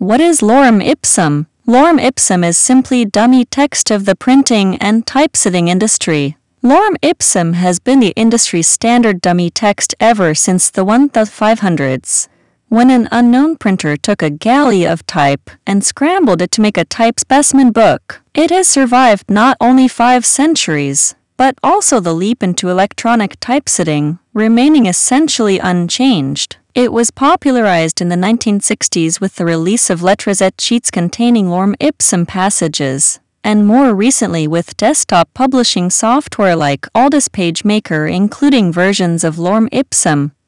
What is Lorem Ipsum? Lorem Ipsum is simply dummy text of the printing and typesetting industry. Lorem Ipsum has been the industry's standard dummy text ever since the 1500s. When an unknown printer took a galley of type and scrambled it to make a type specimen book, it has survived not only 5 centuries, but also the leap into electronic typesetting, remaining essentially unchanged. It was popularized in the 1960s with the release of Lettres et sheets containing Lorem Ipsum passages, and more recently with desktop publishing software like Aldus PageMaker including versions of Lorem Ipsum.